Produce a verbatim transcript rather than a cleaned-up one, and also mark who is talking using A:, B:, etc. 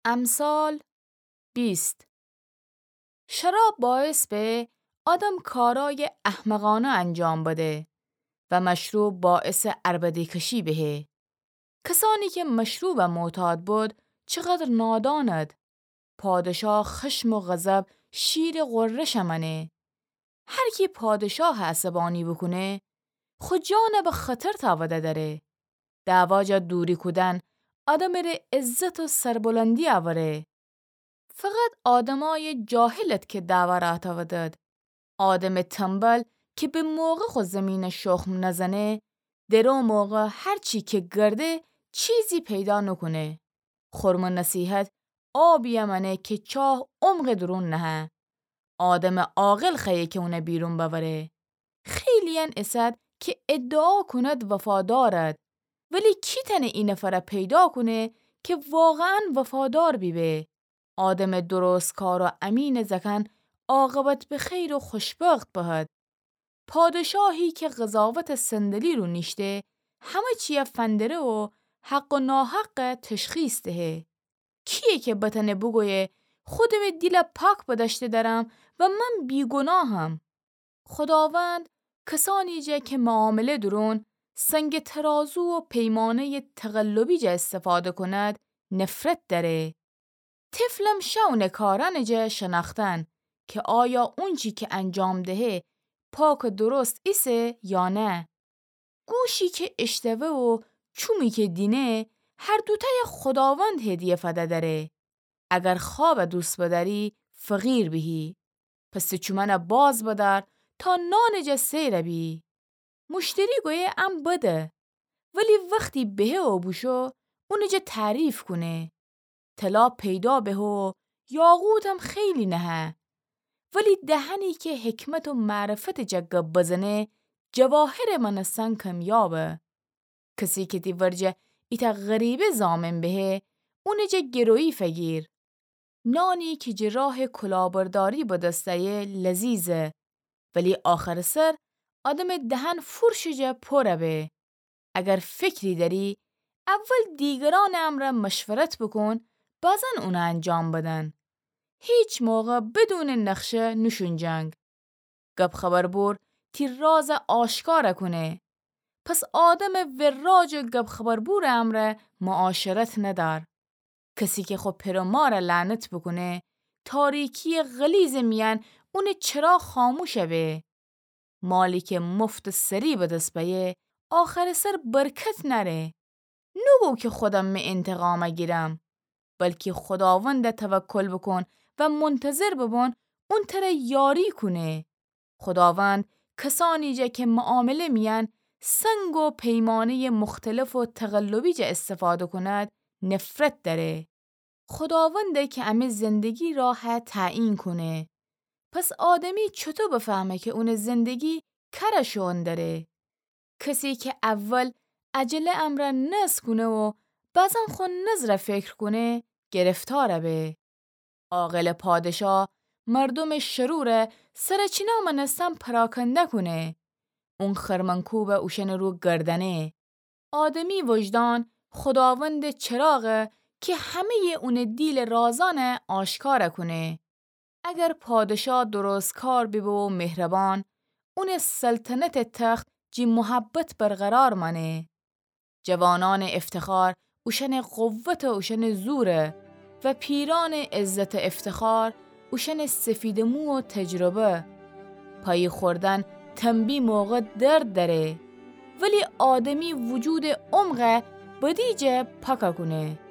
A: امثال بیست. شراب باعث به آدم کارای احمقانه انجام بده و مشروب باعث عربده کشی بهه. کسانی که مشروب معتاد بود چقدر ناداند. پادشاه خشم و غضب شیر غرش منه. هر کی پادشاه عصبانی بکنه خود جان به خطر تاوده داره. دعواجا دوری کدن آدم ره عزت و سربلندی آوره. فقط آدمای جاهلت که دعوا را تاودد. آدم تنبل که به موقع خود زمین شخم نزنه در اون موقع هر چی که گرده چیزی پیدا نکنه. خرم نصیحت آبی منه که چاه عمق درون نه. آدم عاقل خیه که اونه بیرون ببره. خیلی ان اسد که ادعا کند وفادارد ولی کی تنه این نفر پیدا کنه که واقعا وفادار بیبه. آدم درست کار و امین زکن عاقبت به خیر و خوشبخت بهد. پادشاهی که قضاوت سندلی رو نیشته همه چیه فندره و حق و ناحق تشخیص دهه. کیه که بتنه بگویه خودم دیل پاک بدشته دارم و من بیگناهم. خداوند کسانی جه که معامله درون سنگ ترازو و پیمانه تقلبی جه استفاده کند نفرت داره. طفلم شون کارن جه شناختن که آیا اون چی که انجام دهه پاک درست ایسه یا نه. گوشی که اشتوه و چومی که دینه هر دوتای خداوند هدیه فده داره. اگر خواب دوست بداری فقیر بهی. پس چومن باز بدار تا نان جه سیر بی. مشتری گویه ام بده ولی وقتی به او بوشو اون جه تعریف کنه. طلا پیدا به و یاقوت هم خیلی نه ولی دهنی که حکمت و معرفت جگب بزنه جواهر منستن کمیابه. کسی که تی ورجه ایتا غریبه زامن بهه اونه جه گرویی فگیر. نانی که جراه کلابرداری بدسته لذیذه ولی آخر سر آدم دهن فرش جه پره به. اگر فکری داری اول دیگران امر مشورت بکن بازن اونه انجام بدن. هیچ موقع بدون نقشه نشون جنگ. گب خبر بور تی راز آشکار کنه. پس آدم وراج گب خبر بور امر معاشرت ندار. کسی که خود پرمار لعنت بکنه تاریکی غلیظ میان اون چرا خاموشه به. مالی که مفت سری به دست بیه آخر سر برکت نره. نگو که خودم می انتقام گیرم بلکه خداوند توکل بکن و منتظر ببون اون تره یاری کنه. خداوند کسانی جه که معامله میان سنگ و پیمانه مختلف و تقلبی جه استفاده کند نفرت داره. خداونده که همه زندگی راه تعیین کنه. پس آدمی چطور بفهمه که اون زندگی کرشون داره؟ کسی که اول عجله امر نس کنه و بعضا خون نظر فکر کنه گرفتاره به. عاقل پادشاه مردم شروره سرچینا منستم پراکنده کنه. اون خرمنکوب اوشن رو گردنه. آدمی وجدان خداوند چراغه که همه اون دیل رازانه آشکار کنه. اگر پادشاه درست کار بیبه و مهربان اون سلطنت تخت جی محبت برقرار منه. جوانان افتخار اوشن قوت و اوشن زوره و پیران عزت افتخار اوشن سفیدمو و تجربه. پایی خوردن تنبی موقع درد داره ولی آدمی وجود عمق بدیجه پاکا کنه.